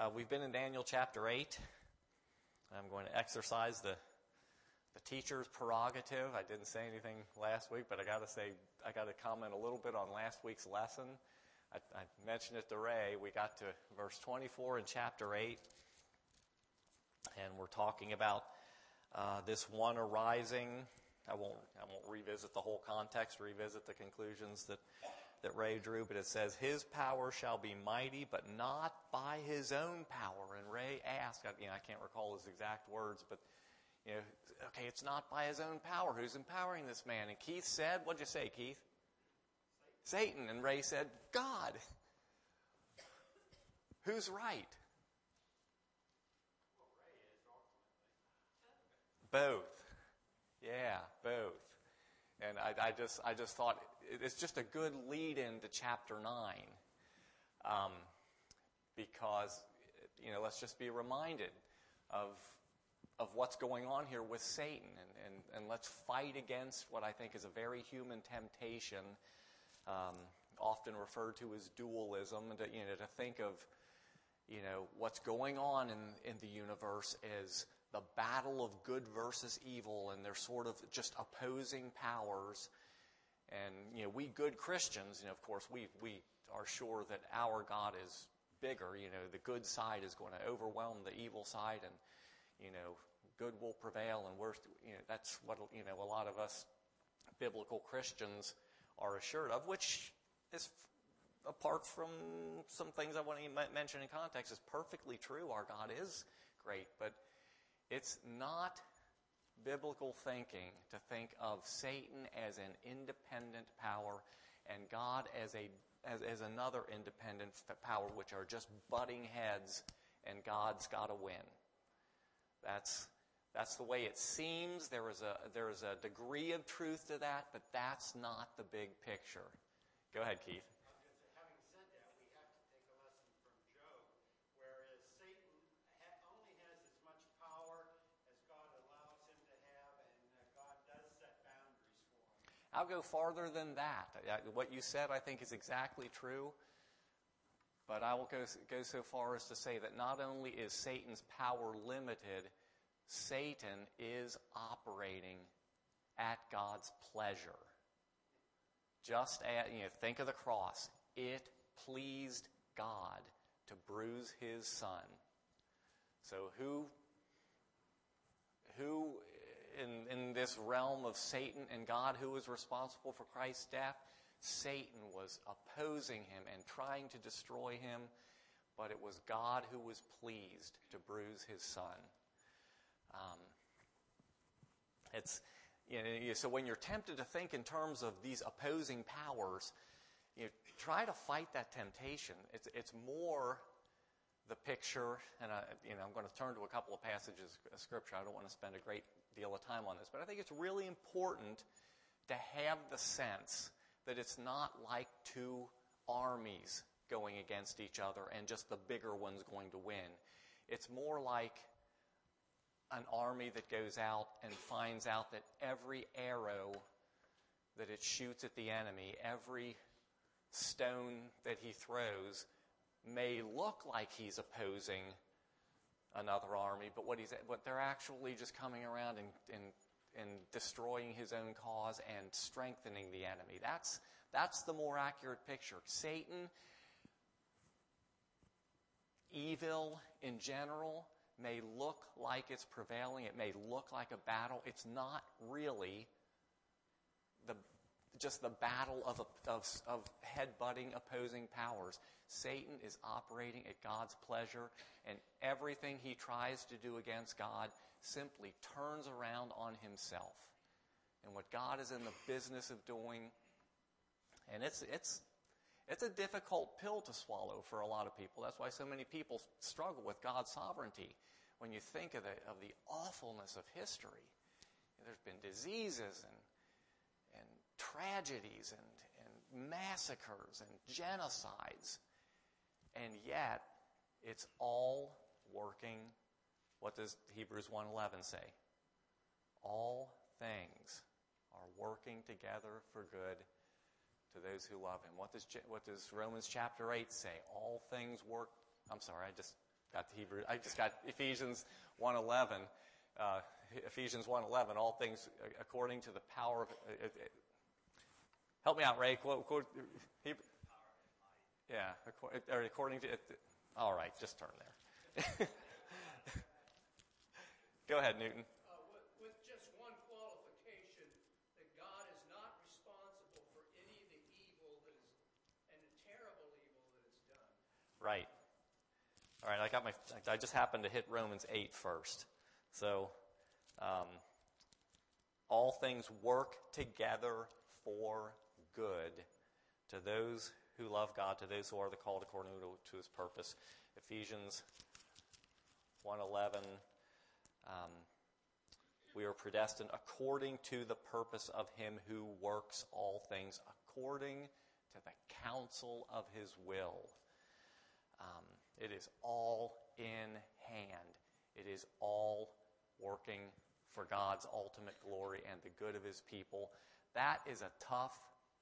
We've been in Daniel chapter 8. I'm going to exercise the teacher's prerogative. I didn't say anything last week, but I got to comment a little bit on last week's lesson. I mentioned it to Ray. We got to verse 24 in chapter 8, and we're talking about this one arising. I won't revisit the whole context, revisit the conclusions that Ray drew, but it says, his power shall be mighty, but not by his own power. And Ray asked, I can't recall his exact words, but, okay, it's not by his own power. Who's empowering this man? And Keith said, what'd you say, Keith? Satan. And Ray said, God. Who's right? Well, Ray is ultimately. Both. Yeah, both. And I just thought it's just a good lead-in to chapter 9. Because, let's just be reminded of what's going on here with Satan. And let's fight against what I think is a very human temptation, often referred to as dualism, to think of, what's going on in the universe as the battle of good versus evil, and they're sort of just opposing powers. And, we good Christians, of course, we are sure that our God is bigger. The good side is going to overwhelm the evil side, and, good will prevail. And that's what, a lot of us biblical Christians are assured of, which is, apart from some things I want to mention in context, is perfectly true. Our God is great, but it's not biblical thinking to think of Satan as an independent power and God as another independent power, which are just butting heads, and God's got to win. That's the way it seems. There is a degree of truth to that, but that's not the big picture. Go ahead, Keith. Having said that, we have to take a lesson from Job, whereas Satan only has as much power as God allows him to have, and God does set boundaries for him. I'll go farther than that. What you said, I think, is exactly true. But I will go so far as to say that not only is Satan's power limited, Satan is operating at God's pleasure. Just think of the cross. It pleased God to bruise his son. So who in this realm of Satan and God, who was responsible for Christ's death? Satan was opposing him and trying to destroy him, but it was God who was pleased to bruise his son. So when you're tempted to think in terms of these opposing powers, try to fight that temptation. It's more the picture, and I'm going to turn to a couple of passages of Scripture. I don't want to spend a great deal of time on this, but I think it's really important to have the sense that it's not like two armies going against each other and just the bigger one's going to win. It's more like an army that goes out and finds out that every arrow that it shoots at the enemy, every stone that he throws, may look like he's opposing another army, but what they're actually just coming around and destroying his own cause and strengthening the enemy. That's the more accurate picture. Satan, evil in general, may look like it's prevailing. It may look like a battle. It's not really just the battle of headbutting opposing powers. Satan is operating at God's pleasure, and everything he tries to do against God simply turns around on himself. And what God is in the business of doing, and it's a difficult pill to swallow for a lot of people. That's why so many people struggle with God's sovereignty. When you think of the awfulness of history, there's been diseases and tragedies and massacres and genocides, and yet it's all working. What does Hebrews 1:11 say? All things are working together for good to those who love him. What does Romans chapter 8 say? All things work. I'm sorry, I just got the Hebrew. I just got Ephesians 1:11. Ephesians 1:11. All things according to the power of. Help me out, Ray. Quote Hebrew. Yeah, according to. All right, just turn there. Go ahead, Newton. With just one qualification, that God is not responsible for any of the evil that is, and the terrible evil that is done. Right. All right, I just happened to hit Romans 8 first. So, all things work together for good to those who love God, to those who are the called according to his purpose. Ephesians 1:11, we are predestined according to the purpose of him who works all things according to the counsel of his will. It is all in hand. It is all working for God's ultimate glory and the good of his people. That is a tough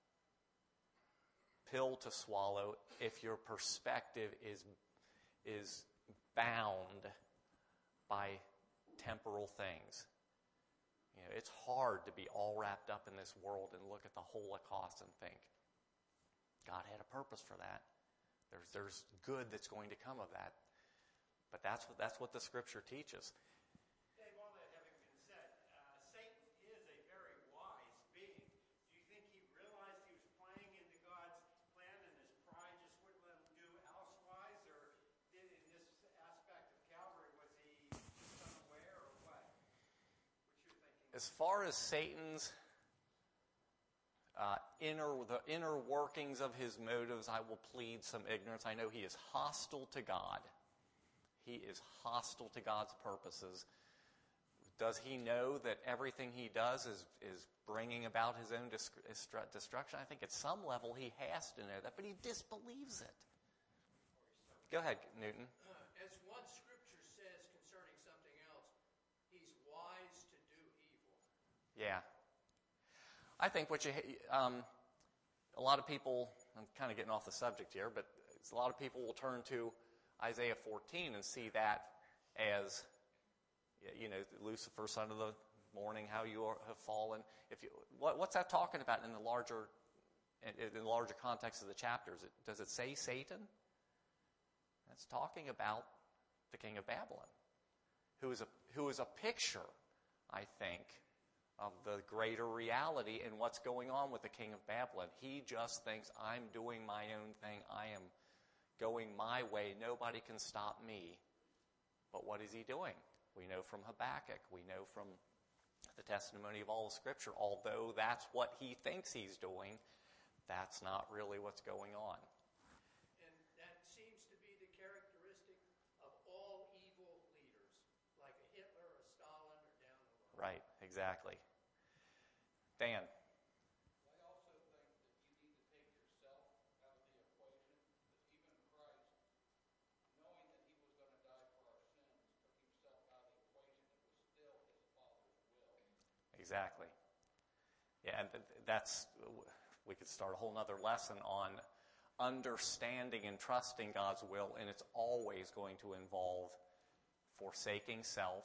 pill to swallow if your perspective is bound by temporal things. You know, it's hard to be all wrapped up in this world and look at the Holocaust and think, God had a purpose for that. There's good that's going to come of that. But that's what the Scripture teaches. Dave, all that having been said, Satan is a very wise being. Do you think he realized he was playing into God's plan and his pride just wouldn't let him do elsewise? Or in this aspect of Calvary, was he just unaware or what? What's your thinking? As far as Satan's the inner workings of his motives, I will plead some ignorance. I know he is hostile to God. He is hostile to God's purposes. Does he know that everything he does is bringing about his own destruction? I think at some level he has to know that, but he disbelieves it. Go ahead, Newton. As one scripture says concerning something else, he's wise to do evil. Yeah. I think a lot of people, I'm kind of getting off the subject here, but a lot of people will turn to Isaiah 14 and see that as, Lucifer, son of the morning, how you have fallen. What's that talking about in the larger context of the chapters? Does it say Satan? That's talking about the king of Babylon, who is a picture, I think, of the greater reality in what's going on with the king of Babylon. He just thinks, I'm doing my own thing. I am going my way. Nobody can stop me. But what is he doing? We know from Habakkuk. We know from the testimony of all of Scripture. Although that's what he thinks he's doing, that's not really what's going on. And that seems to be the characteristic of all evil leaders, like a Hitler, a Stalin, or down the line. Right, exactly. Dan. I also think that you need to take yourself out of the equation, because even Christ, knowing that he was going to die for our sins, took himself out of the equation. It was still his Father's will. Exactly. Yeah, and we could start a whole other lesson on understanding and trusting God's will, and it's always going to involve forsaking self,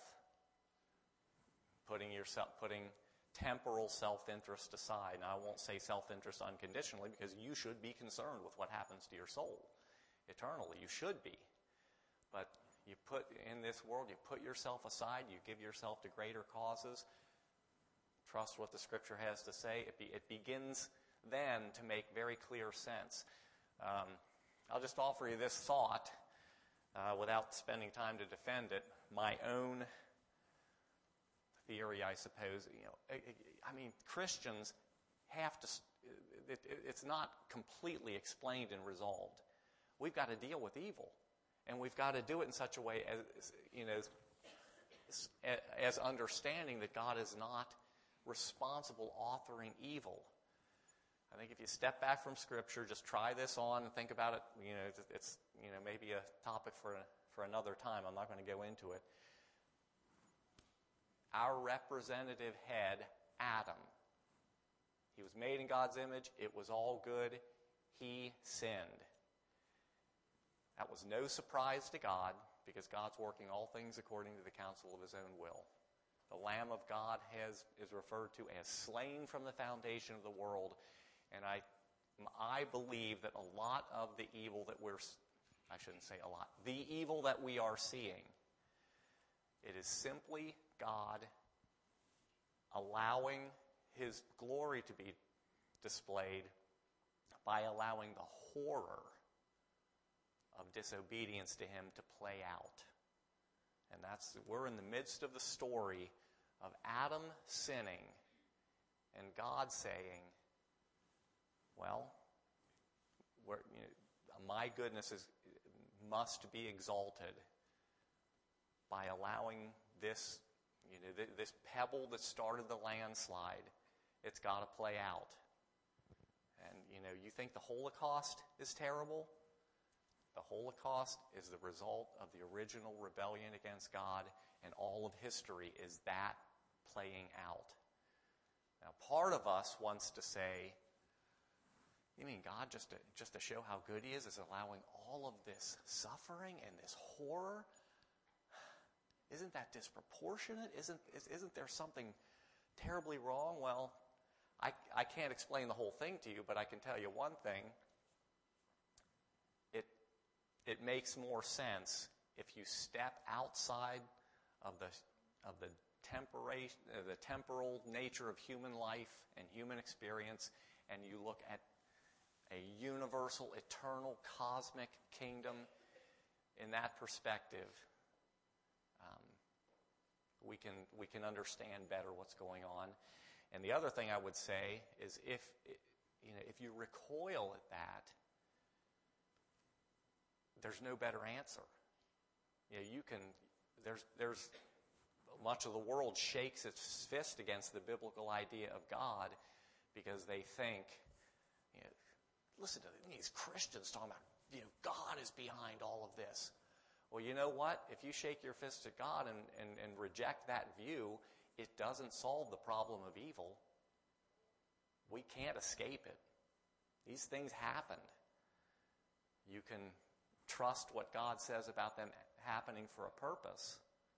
putting temporal self-interest aside. Now, I won't say self-interest unconditionally, because you should be concerned with what happens to your soul eternally. You should be. But in this world, you put yourself aside, you give yourself to greater causes. Trust what the Scripture has to say. It begins then to make very clear sense. I'll just offer you this thought without spending time to defend it. My own theory, I suppose. Christians have to. It's not completely explained and resolved. We've got to deal with evil, and we've got to do it in such a way as understanding that God is not responsible authoring evil. I think if you step back from Scripture, just try this on and think about it. It's maybe a topic for another time. I'm not going to go into it. Our representative head, Adam, he was made in God's image. It was all good. He sinned. That was no surprise to God. because God's working all things according to the counsel of his own will. The Lamb of God is referred to as slain from the foundation of the world. And I believe that a lot of the evil that I shouldn't say a lot, the evil that we are seeing, it is simply God allowing his glory to be displayed by allowing the horror of disobedience to him to play out. And we're in the midst of the story of Adam sinning and God saying, well, my goodness must be exalted by allowing this, this pebble that started the landslide, it's got to play out. And, you think the Holocaust is terrible? The Holocaust is the result of the original rebellion against God, and all of history is that playing out. Now, part of us wants to say, you mean God, just to show how good he is allowing all of this suffering and this horror? Isn't that disproportionate? Isn't there something terribly wrong? Well, I can't explain the whole thing to you, but I can tell you one thing. It makes more sense if you step outside of the temporal nature of human life and human experience, and you look at a universal, eternal, cosmic kingdom. In that perspective, we can understand better what's going on. And the other thing I would say is if you recoil at that, there's no better answer. There's much of the world shakes its fist against the biblical idea of God because they think, listen to these Christians talking about, God is behind all of this. Well, you know what? If you shake your fist at God and reject that view, it doesn't solve the problem of evil. We can't escape it. These things happened. You can trust what God says about them happening for a purpose,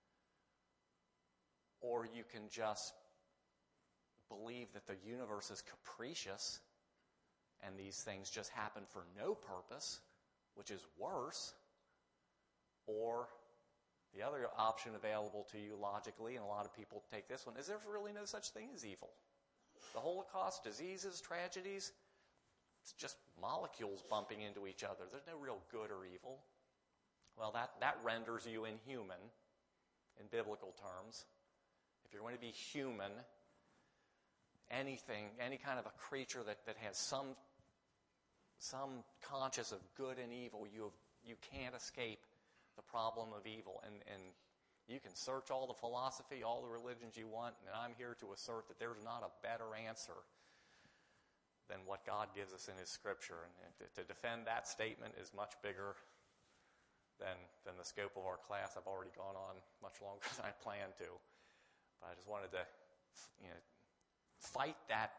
or you can just believe that the universe is capricious and these things just happen for no purpose, which is worse. Or the other option available to you logically, and a lot of people take this one, is there's really no such thing as evil. The Holocaust, diseases, tragedies, it's just molecules bumping into each other. There's no real good or evil. Well, that renders you inhuman in biblical terms. If you're going to be human, any kind of a creature that has some conscious of good and evil, you can't escape the problem of evil. And you can search all the philosophy, all the religions you want, and I'm here to assert that there's not a better answer than what God gives us in his scripture. And to defend that statement is much bigger than the scope of our class. I've already gone on much longer than I planned to. But I just wanted to fight that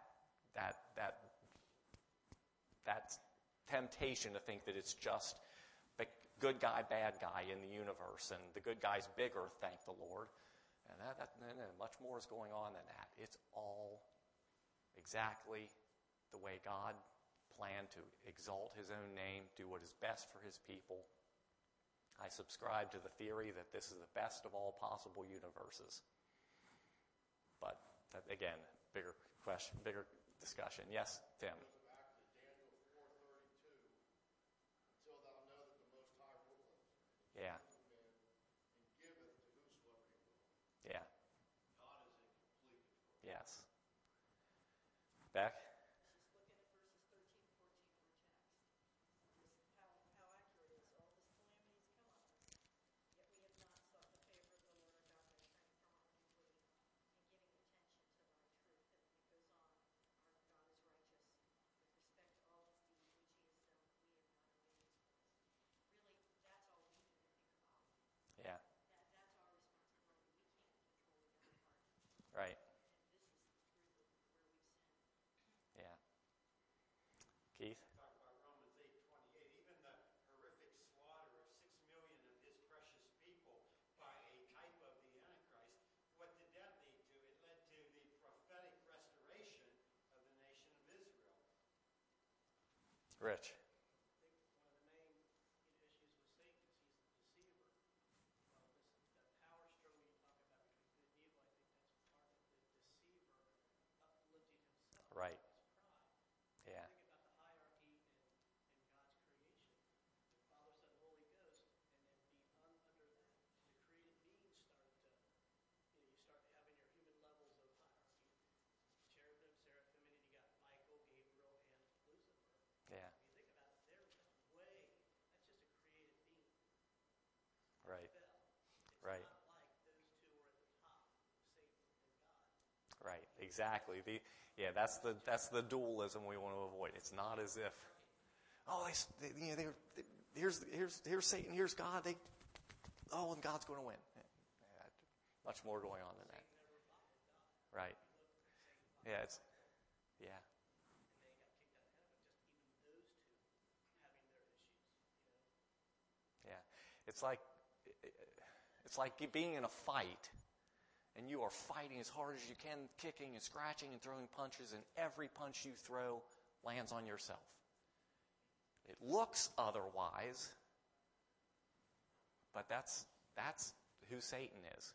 temptation to think that it's just good guy, bad guy in the universe, and the good guy's bigger, thank the Lord. And that much more is going on than that. It's all exactly the way God planned to exalt his own name, do what is best for his people. I subscribe to the theory that this is the best of all possible universes. But again, bigger question, bigger discussion. Yes, Tim. Back to Daniel 4:32. Until thou know that the Most High ruleth, Yeah. and giveth to whosoever he will. Yeah. God is in complete control. Yes. Beck? Just looking at verses 13 and 14 of our text. Just how accurate it is. All this calamities come on us, yet we have not sought the favor of the Lord our God by turning from our iniquity and giving attention to thy truth. And it goes on, our God is righteous with respect to all his deeds which he has done. We have not obeyed his voice. Really, that's all we need to think Rich. I think one of the main issues with Satan is he's the deceiver. The power struggle you talk about between good and evil, I think that's part of the deceiver uplifting himself. Right. His pride. Yeah. Think about the hierarchy in God's creation. The Father, Son, Holy Ghost, and then under that, the created beings start to, you start having your human levels of hierarchy. Cherubim, seraphim, and you got Michael, Gabriel, and Lucifer. Yeah. If you think about it, they're just that's just a created being. Right. Fell. It's Right. not like those two are at the top, Satan and God. Right. Exactly. That's the dualism we want to avoid. It's not as if, here's Satan, here's God. And God's going to win. Much more going on than that. Right. Yeah. Yeah. And they got kicked out of heaven. Just even those two having their issues. Yeah. It's like being in a fight, and you are fighting as hard as you can, kicking and scratching and throwing punches, and every punch you throw lands on yourself. It looks otherwise, but that's who Satan is.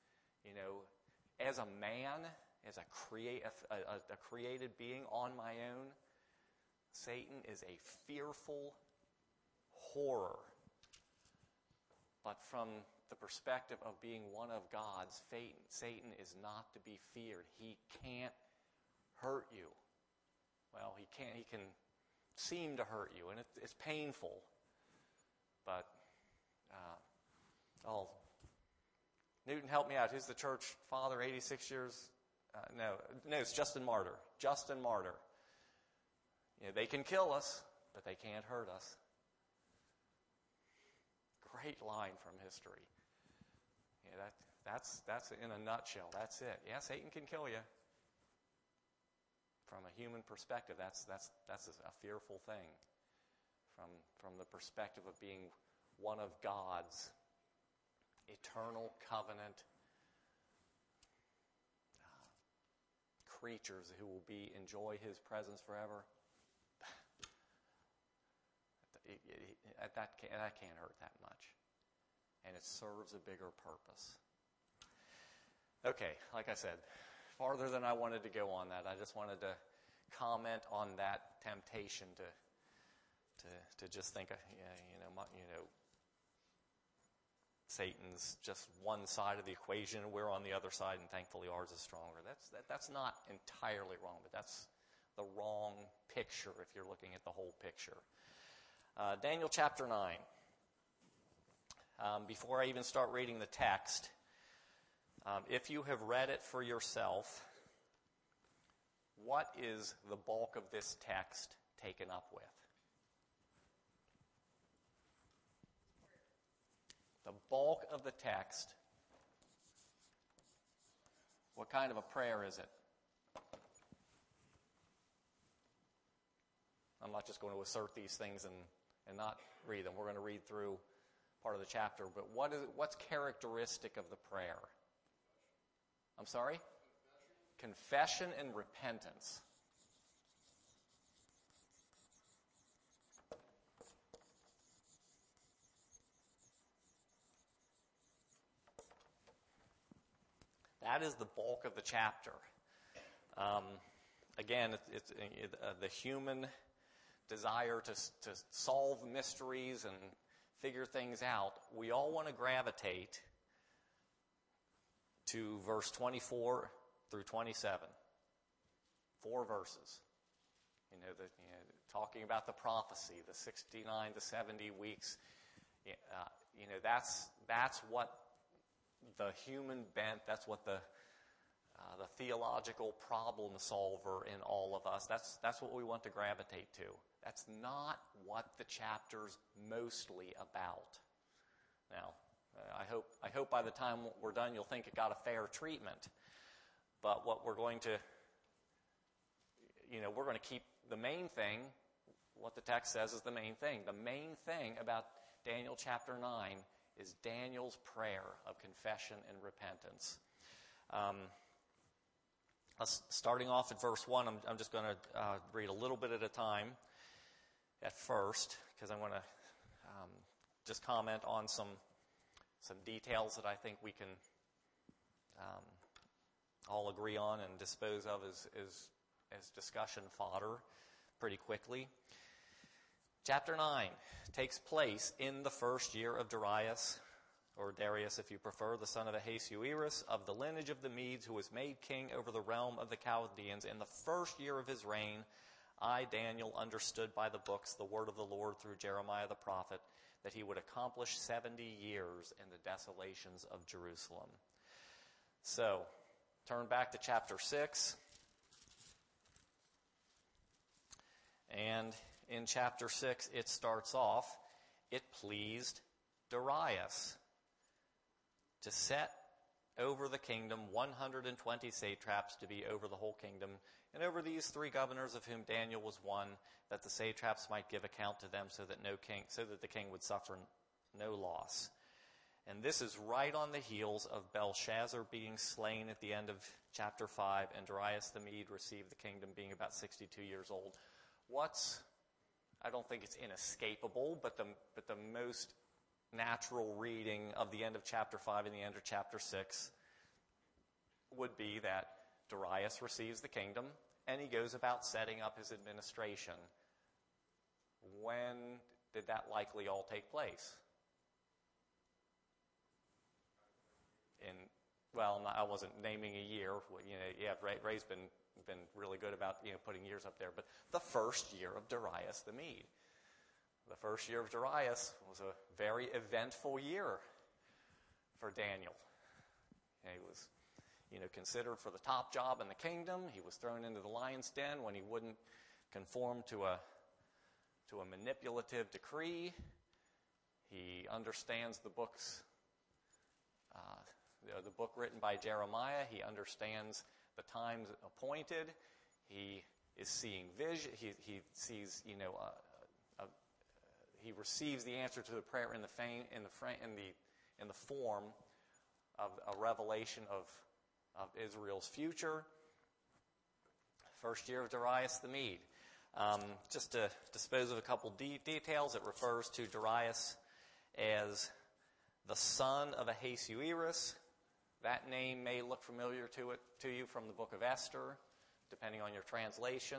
As a man, as a created being on my own, Satan is a fearful horror. But from the perspective of being one of God's, Satan is not to be feared. He can't hurt you. Well, he can seem to hurt you, and it's painful. But, Newton, help me out. Who's the church father, 86 years? No, it's Justin Martyr. Justin Martyr. They can kill us, but they can't hurt us. Great line from history. That's in a nutshell. That's it. Yeah, Satan can kill you. From a human perspective, that's a fearful thing. From the perspective of being one of God's eternal covenant creatures who will enjoy His presence forever. That can't hurt that much. And it serves a bigger purpose. Okay, like I said, farther than I wanted to go on that. I just wanted to comment on that temptation to just think, Satan's just one side of the equation, and we're on the other side, and thankfully ours is stronger. That's not entirely wrong, but that's the wrong picture if you're looking at the whole picture. Daniel chapter 9. Before I even start reading the text, if you have read it for yourself, what is the bulk of this text taken up with? The bulk of the text, what kind of a prayer is it? I'm not just going to assert these things and not read them. We're going to read through part of the chapter. But what's characteristic of the prayer? I'm sorry? Confession and repentance. That is the bulk of the chapter. Again, it's the human desire to solve mysteries and figure things out. We all want to gravitate to verse 24 through 27. 4 verses. Talking about the prophecy, the 69 to 70 weeks. That's what the human bent, that's what the theological problem solver in all of us, that's what we want to gravitate to. That's not what the chapter's mostly about. Now, I hope by the time we're done you'll think it got a fair treatment. But what we're going to keep the main thing, what the text says is the main thing. The main thing about Daniel chapter 9 is Daniel's prayer of confession and repentance. Starting off at verse 1, I'm just going to read a little bit at a time. at first, because I want to just comment on some details that I think we can all agree on and dispose of as discussion fodder pretty quickly. Chapter 9 takes place in the first year of Darius, or Darius if you prefer, the son of Ahasuerus, of the lineage of the Medes, who was made king over the realm of the Chaldeans. In the first year of his reign, I, Daniel, understood by the books the word of the Lord through Jeremiah the prophet, that he would accomplish 70 years in the desolations of Jerusalem. So, turn back to chapter 6. And in chapter 6, it starts off, it pleased Darius to set over the kingdom 120 satraps to be over the whole kingdom, and over these 3 governors, of whom Daniel was one, that the satraps might give account to them, so that the king would suffer no loss. And this is right on the heels of Belshazzar being slain at the end of chapter 5, and Darius the Mede received the kingdom being about 62 years old. I don't think it's inescapable, but the most natural reading of the end of chapter 5 and the end of chapter 6 would be that Darius receives the kingdom, and he goes about setting up his administration. When did that likely all take place? I wasn't naming a year. Ray's been really good about putting years up there, but the first year of Darius the Mede. The first year of Darius was a very eventful year for Daniel. He was, considered for the top job in the kingdom. He was thrown into the lion's den when he wouldn't conform to a manipulative decree. He understands the books, the book written by Jeremiah. He understands the times appointed. He is seeing vision. He sees, he receives the answer to the prayer in the form of a revelation of Israel's future. First year of Darius the Mede. Just to dispose of a couple details, it refers to Darius as the son of Ahasuerus. That name may look familiar to you from the book of Esther, depending on your translation.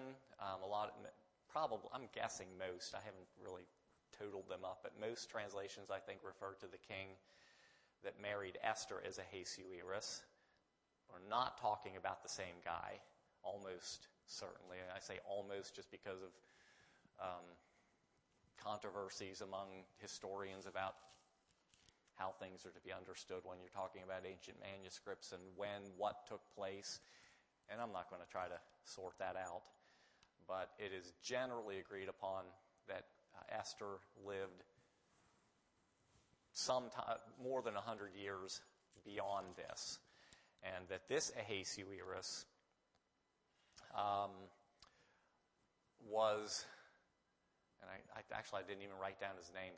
I'm guessing most. I haven't really totaled them up, but most translations, I think, refer to the king that married Esther as Ahasuerus. We're not talking about the same guy, almost certainly. And I say almost just because of controversies among historians about how things are to be understood when you're talking about ancient manuscripts and what took place. And I'm not going to try to sort that out. But it is generally agreed upon that Esther lived more than 100 years beyond this. And that this Ahasuerus was, and I didn't even write down his name,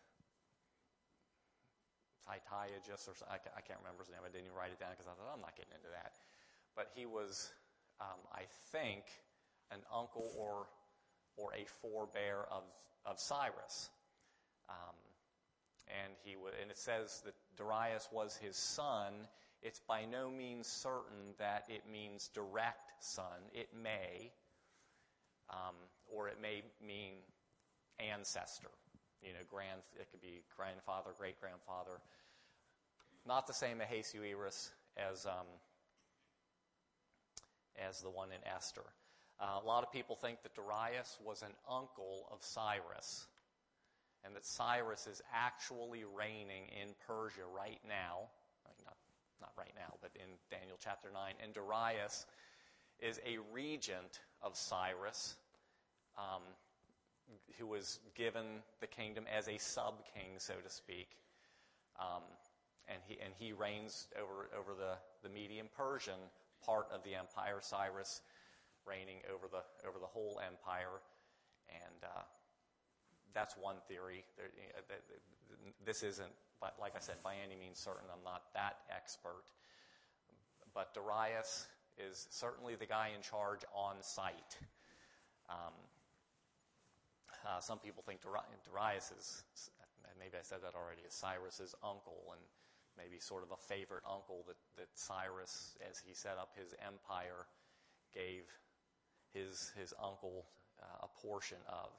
Saitaiagus, or I can't remember his name. I didn't even write it down because I thought, I'm not getting into that. But he was, I think, an uncle or a forebear of Cyrus. And it says that Darius was his son. It's by no means certain that it means direct son. It may, or it may mean ancestor. It could be grandfather, great-grandfather. Not the same Ahasuerus as the one in Esther. A lot of people think that Darius was an uncle of Cyrus, and that Cyrus is actually reigning in Persia right now. Not right now, but in Daniel chapter 9. And Darius is a regent of Cyrus, who was given the kingdom as a sub-king, so to speak. And he reigns over the Median Persian part of the empire, Cyrus reigning over the whole empire. And that's one theory. This isn't, but like I said, by any means certain. I'm not that expert. But Darius is certainly the guy in charge on site. Some people think Darius is, maybe I said that already, is Cyrus's uncle, and maybe sort of a favorite uncle that Cyrus, as he set up his empire, gave his uncle a portion of.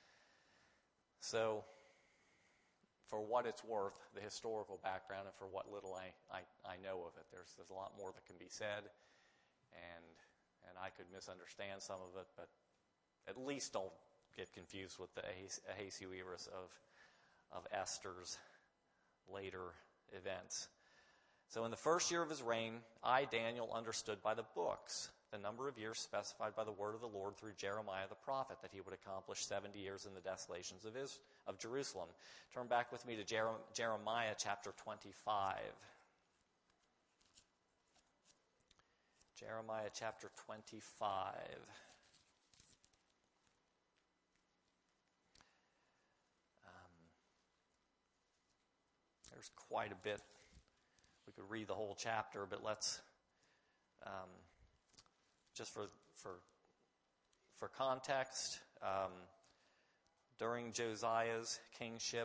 So, for what it's worth, the historical background, and for what little I know of it, there's a lot more that can be said, and I could misunderstand some of it, but at least don't get confused with the Ahasuerus of Esther's later events. So in the first year of his reign, I, Daniel, understood by the books the number of years specified by the word of the Lord through Jeremiah the prophet, that he would accomplish 70 years in the desolations of Jerusalem. Turn back with me to Jeremiah chapter 25. Jeremiah chapter 25. There's quite a bit. We could read the whole chapter, but let's, just for context, during Josiah's kingship,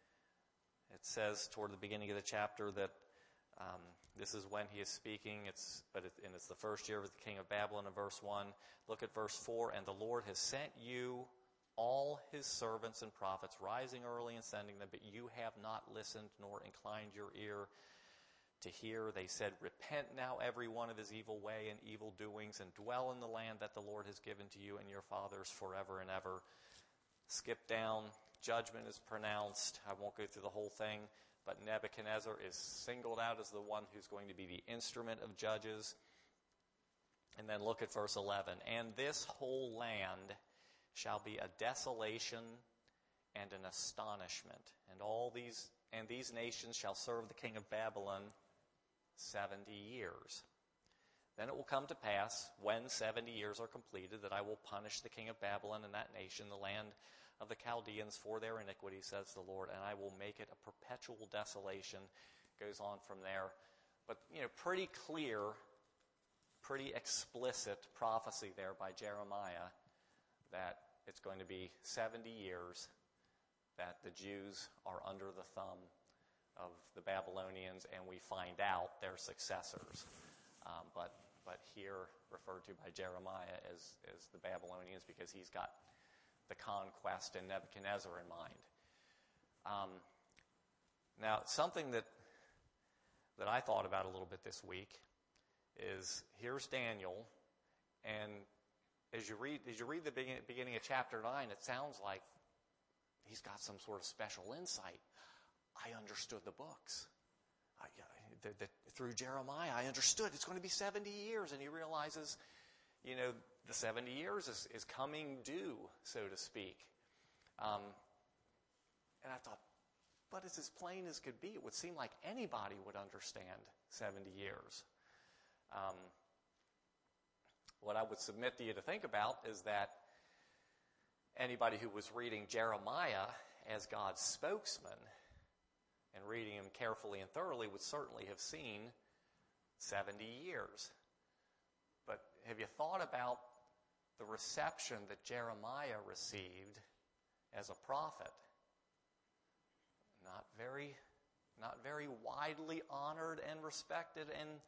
it says toward the beginning of the chapter that this is when he is speaking. It's the first year of the king of Babylon in verse 1. Look at verse 4. And the Lord has sent you all his servants and prophets, rising early and sending them, but you have not listened nor inclined your ear to hear. They said, repent now every one of his evil way and evil doings, and dwell in the land that the Lord has given to you and your fathers forever and ever. Skip down. Judgment is pronounced. I won't go through the whole thing, but Nebuchadnezzar is singled out as the one who's going to be the instrument of judges. And then look at verse 11. And this whole land shall be a desolation and an astonishment, and these nations shall serve the king of Babylon 70 years. Then it will come to pass, when 70 years are completed, that I will punish the king of Babylon and that nation, the land of the Chaldeans, for their iniquity, says the Lord, and I will make it a perpetual desolation. Goes on from there. But, pretty clear, pretty explicit prophecy there by Jeremiah that it's going to be 70 years that the Jews are under the thumb of the Babylonians, and we find out their successors. But here referred to by Jeremiah as the Babylonians, because he's got the conquest and Nebuchadnezzar in mind. Now, something that I thought about a little bit this week is, here's Daniel, and as you read the beginning of chapter 9, it sounds like he's got some sort of special insight. I understood the books. Through Jeremiah, I understood it's going to be 70 years, and he realizes, the 70 years is coming due, so to speak. And I thought, but it's as plain as could be. It would seem like anybody would understand 70 years. What I would submit to you to think about is that anybody who was reading Jeremiah as God's spokesman and reading him carefully and thoroughly would certainly have seen 70 years. But have you thought about the reception that Jeremiah received as a prophet? Not very widely honored and respected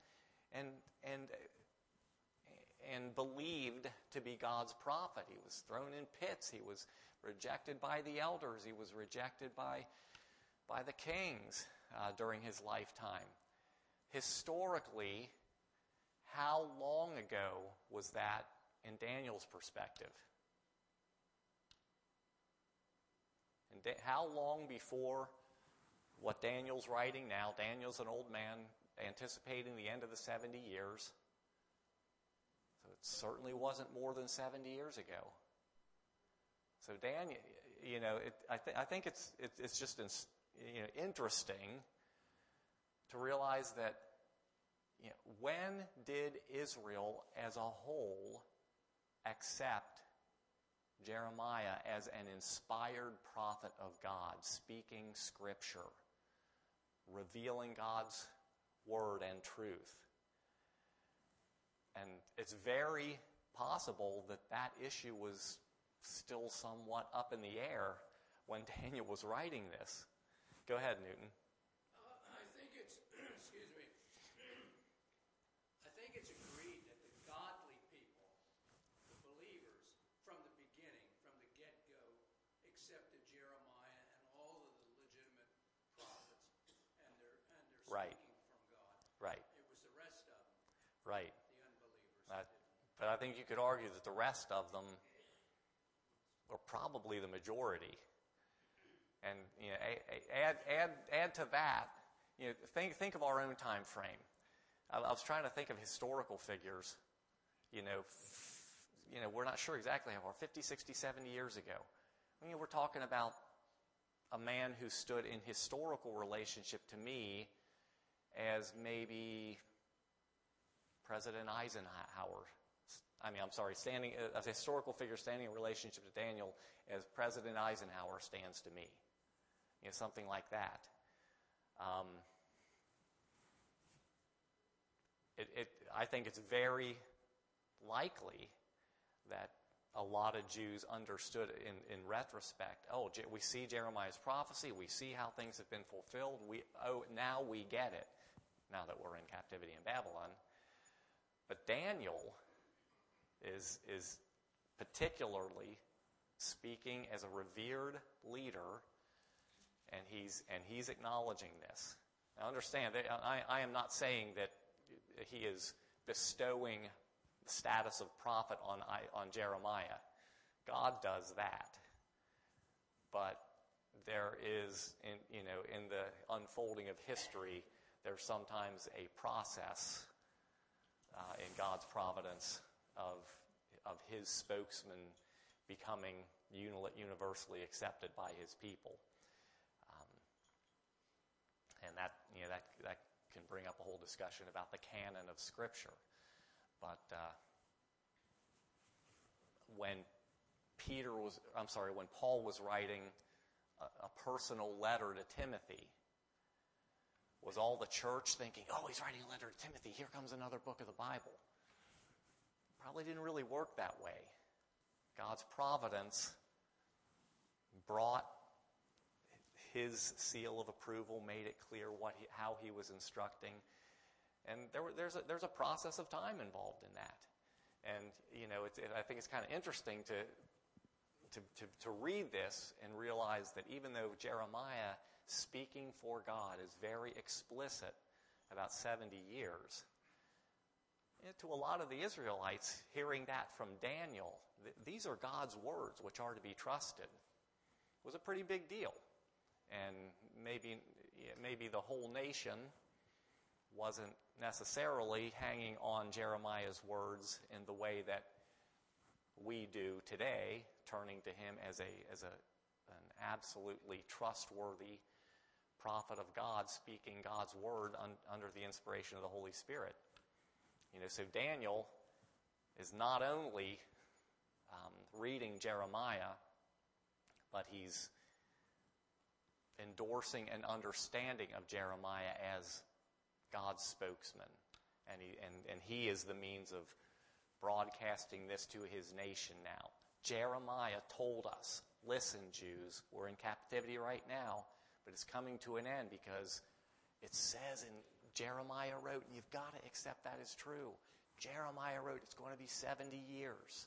and believed to be God's prophet. He was thrown in pits. He was rejected by the elders. He was rejected by the kings during his lifetime. Historically, how long ago was that in Daniel's perspective? And how long before what Daniel's writing now? Daniel's an old man anticipating the end of the 70 years. So it certainly wasn't more than 70 years ago. So Daniel, I think it's just interesting to realize that when did Israel as a whole accept Jeremiah as an inspired prophet of God, speaking Scripture, revealing God's word and truth? And it's very possible that issue was still somewhat up in the air when Daniel was writing this. Go ahead, Newton. I think it's, excuse me, I think it's agreed that the godly people, the believers, from the beginning, from the get-go, accepted Jeremiah and all of the legitimate prophets, and they're Right. speaking from God. Right. It was the rest of them, Right. the unbelievers, that didn't. But I think you could argue that the rest of them were probably the majority. And add to that, think of our own time frame. I was trying to think of historical figures. We're not sure exactly how far, 50, 60, 70 years ago. We're talking about a man who stood in historical relationship to me as maybe President Eisenhower. Standing as a historical figure standing in relationship to Daniel as President Eisenhower stands to me. Something like that. I think it's very likely that a lot of Jews understood in retrospect, we see Jeremiah's prophecy, we see how things have been fulfilled, now we get it, now that we're in captivity in Babylon. But Daniel is particularly speaking as a revered leader, and he's acknowledging this. Now understand, I am not saying that he is bestowing the status of prophet on Jeremiah. God does that. But there is, in the unfolding of history, there's sometimes a process in God's providence of his spokesman becoming universally accepted by his people. And that can bring up a whole discussion about the canon of Scripture. But when Paul was writing a personal letter to Timothy, was all the church thinking, he's writing a letter to Timothy, here comes another book of the Bible? Probably didn't really work that way. God's providence brought his seal of approval, made it clear how he was instructing, and there's a process of time involved in that. And I think it's kind of interesting to read this and realize that even though Jeremiah, speaking for God, is very explicit about 70 years, to a lot of the Israelites, hearing that from Daniel, these are God's words which are to be trusted, was a pretty big deal. And maybe the whole nation wasn't necessarily hanging on Jeremiah's words in the way that we do today, turning to him as an absolutely trustworthy prophet of God, speaking God's word under the inspiration of the Holy Spirit. So Daniel is not only reading Jeremiah, but he's endorsing an understanding of Jeremiah as God's spokesman. And he is the means of broadcasting this to his nation now. Jeremiah told us, listen, Jews, we're in captivity right now, but it's coming to an end because it says in Jeremiah wrote, and you've got to accept that as true. Jeremiah wrote it's going to be 70 years.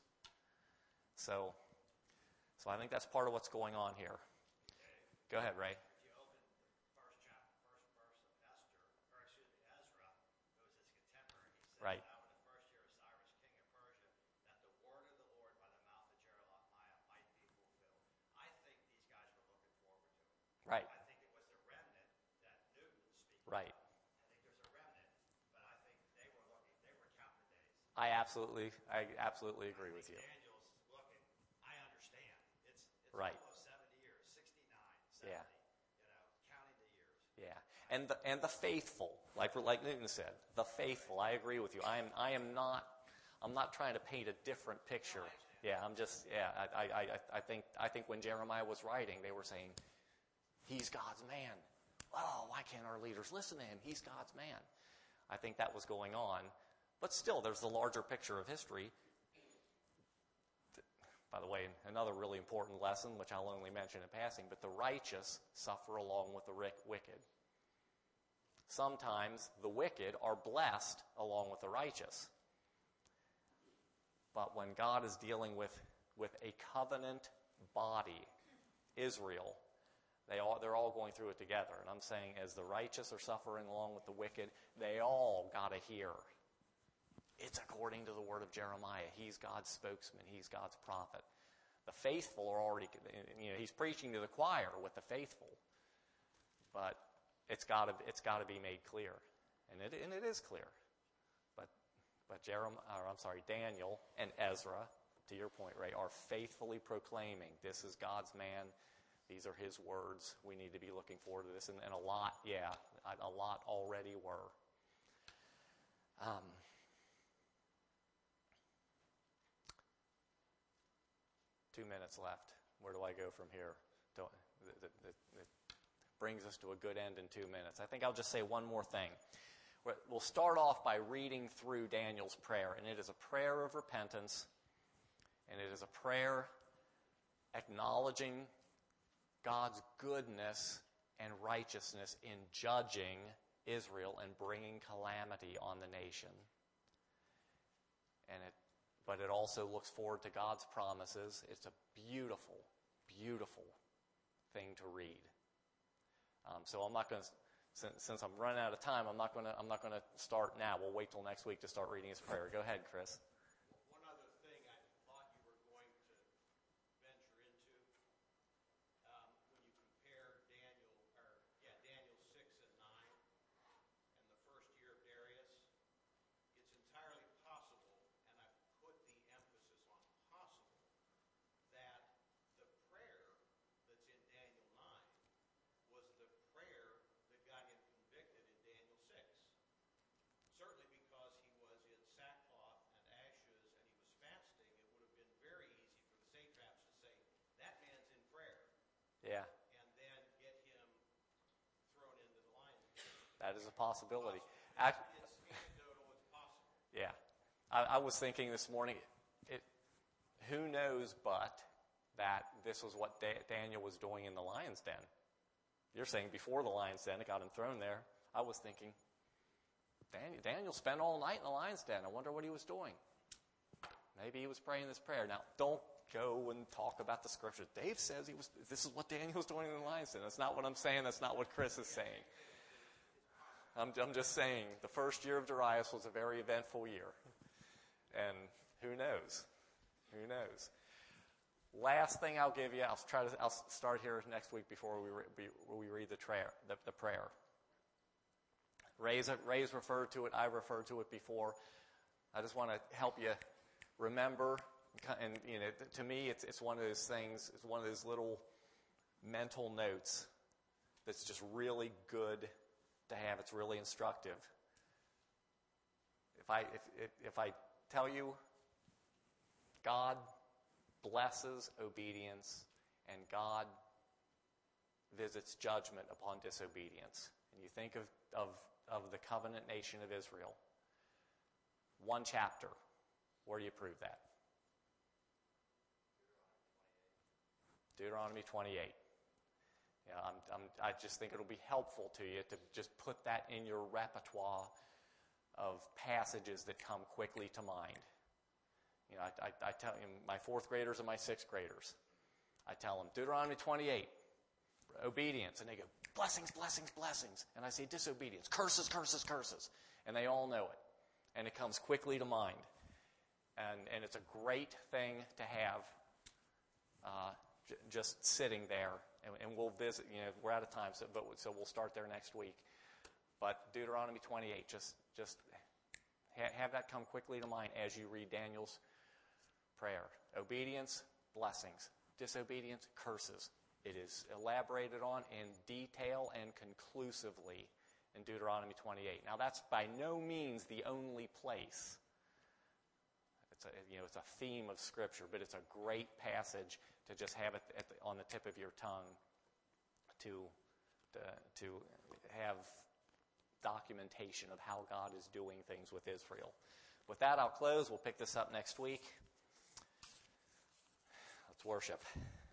So I think that's part of what's going on here. Go ahead, Ray. If you open the first verse of Ezra, it was his contemporary. He said, Right. Now in the first year of Cyrus, king of Persia, that the word of the Lord by the mouth of Jeremiah might be fulfilled. I think these guys were looking forward to it. Right. I think it was the remnant that Newton was speaking Right. about. I think there's a remnant, but I think they were counting days. I absolutely agree with you. Daniel's looking, I understand. It's Right. almost 70 years, 69, 70, Yeah. Counting the years. Yeah, and the faithful, like Newton said, the faithful. I agree with you. I'm not trying to paint a different picture. Yeah, I think when Jeremiah was writing, they were saying, he's God's man. Oh, why can't our leaders listen to him? He's God's man. I think that was going on, but still, there's the larger picture of history. By the way, another really important lesson, which I'll only mention in passing, but the righteous suffer along with the wicked. Sometimes the wicked are blessed along with the righteous. But when God is dealing with a covenant body, Israel, they're all going through it together. And I'm saying as the righteous are suffering along with the wicked, they all got to hear. It's according to the word of Jeremiah. He's God's spokesman. He's God's prophet. The faithful are already, he's preaching to the choir with the faithful. But it's got to be made clear. And it is clear. But Daniel and Ezra, to your point, Ray, are faithfully proclaiming this is God's man. These are his words. We need to be looking forward to this. And a lot already were. 2 minutes left. Where do I go from here? It brings us to a good end in 2 minutes. I think I'll just say one more thing. We'll start off by reading through Daniel's prayer, and it is a prayer of repentance, and it is a prayer acknowledging God's goodness and righteousness in judging Israel and bringing calamity on the nation. But it also looks forward to God's promises. It's a beautiful, beautiful thing to read. So I'm not going to, since I'm running out of time, I'm not going to start now. We'll wait till next week to start reading his prayer. Go ahead, Chris. One other thing I thought you were going to venture into, when you compare Daniel 6 and 9 and the first year of Darius, it's entirely possible, and I've put the emphasis on possible, that the prayer that's in Daniel 9 was the prayer that got him convicted in Daniel 6. Certainly because he was in sackcloth and ashes and he was fasting, it would have been very easy for the satraps to say, that man's in prayer. Yeah. And then get him thrown into the lion's den. That is a possibility. It's anecdotal, it's possible. Yeah. I was thinking this morning, who knows but that this was what Daniel was doing in the lion's den. You're saying before the lion's den, it got him thrown there. I was thinking, Daniel spent all night in the lion's den. I wonder what he was doing. Maybe he was praying this prayer. Now, don't go and talk about the scriptures. Dave says this is what Daniel was doing in the lion's den. That's not what I'm saying. That's not what Chris is saying. I'm just saying the first year of Darius was a very eventful year. And who knows? Who knows? Last thing I'll give you, I'll start here next week before we read the prayer. Ray's referred to it. I referred to it before. I just want to help you remember. And to me, it's one of those things. It's one of those little mental notes that's just really good to have. It's really instructive. If I tell you, God blesses obedience and God visits judgment upon disobedience, and you think of the covenant nation of Israel, one chapter, where do you prove that? Deuteronomy 28. I just think it'll be helpful to you to just put that in your repertoire of passages that come quickly to mind. I tell you, my 4th graders and my 6th graders, I tell them, Deuteronomy 28, obedience, and they go, blessings, blessings, blessings. And I say, disobedience, curses, curses, curses. And they all know it. And it comes quickly to mind. And it's a great thing to have just sitting there. And we'll visit, we're out of time, so we'll start there next week. But Deuteronomy 28, just have that come quickly to mind as you read Daniel's prayer. Obedience, blessings. Disobedience, curses. It is elaborated on in detail and conclusively in Deuteronomy 28. Now, that's by no means the only place. It's a theme of Scripture, but it's a great passage to just have it on the tip of your tongue to have documentation of how God is doing things with Israel. With that, I'll close. We'll pick this up next week. Let's worship.